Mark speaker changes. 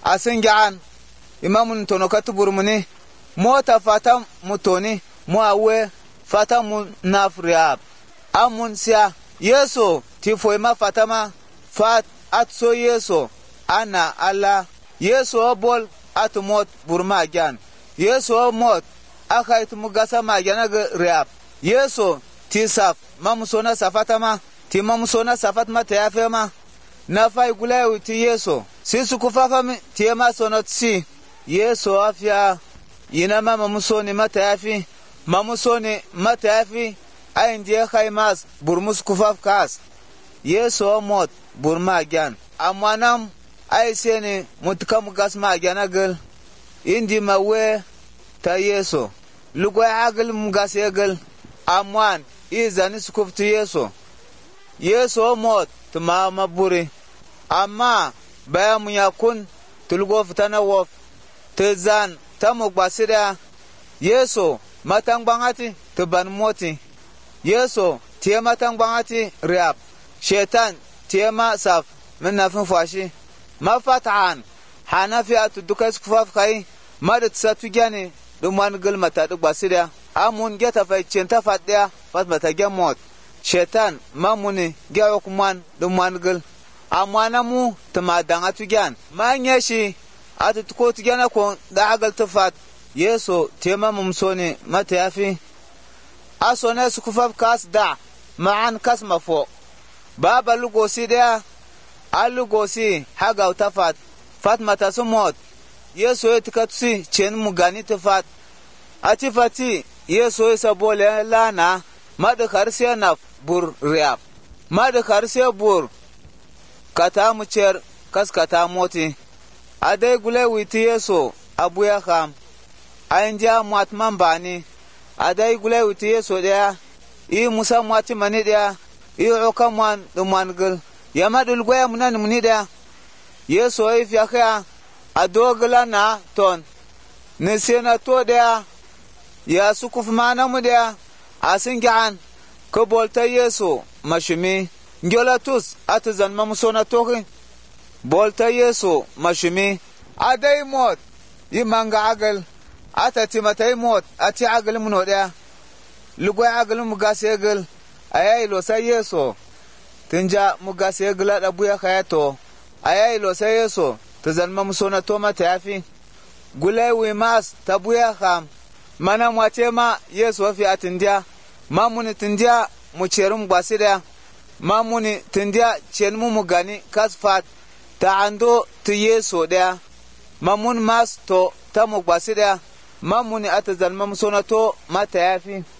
Speaker 1: asingaan imamun tono katuburmuni mota fata mutoni mo awe fata mun nafriab amun sia yeso ti foima fatama fat atso yeso ana ala yeso bol atmot burma gyan yeso mot akait mugasa magana riab yeso ti saf mamsona safatama ti mamsona safatma tayafema nafai gulayu ti yeso sisu kufafami ti ma sonotsi yeso afya yinama mamsoni matayafi mamsoni matayafi ainde khaymas burmus kufaf kas yeso mot burma gyan amanam ay sene mutkam gas ma gyanagel indi mawe ta yeso lugo agel mugas yegel amwan izani skuftu yeso mot tuma maburi amma baya mun yakun tulgo fitana wof tezan tamu basira yeso matang bangati tuban moti yeso tie matang bangati riab shetan tie ma saf min nafin fashi mafatan hanafi atudukas kufaf kai madat satu gane duman gulmata duk basira amun geta fa centa fadya fatmata gemot shetan mamuni gawo kuman duman gul amana mu tamadan atugan manyashi atuko tugana ko da agal tafat yeso tema mumsoni mata yafi asona su kufaf kas da ma'an kas mafo baba lugosi da alugosi haga tafat fatmata sumot yeso etikatsi chen mugani tafat atifati yeso sabole lana madakar senaf bur riab madakar se bur kata mucer kas kata moti adai gule witi yeso abuya kham ainja matman bani adai gule witi yeso da i musa mati mani da i ukaman dumangul yamadul goya munan muni da yeso if yakha adogla na ton ne sena to da ya sukuf mana mu da asingan ko bolta yeso mashimi ngolatus atazan mamsona toki bolta yeso mashimi adai mot yimanga agal atati matai mot ati agal muno da lugo agal mugasegal ayai lo sai yeso tinja mugasegal da buya khayato ayai lo sai yeso tazan mamsona to mata yafi gulai wi mas tabuya kham mana mwace ma yeso fi atindia mamuni tindia mu cerum basida mamuni tindia cenmu mugani kasfat ta ando tu yeso da mamun mas to ta mu basida mamuni atazal mamsona to mata yafi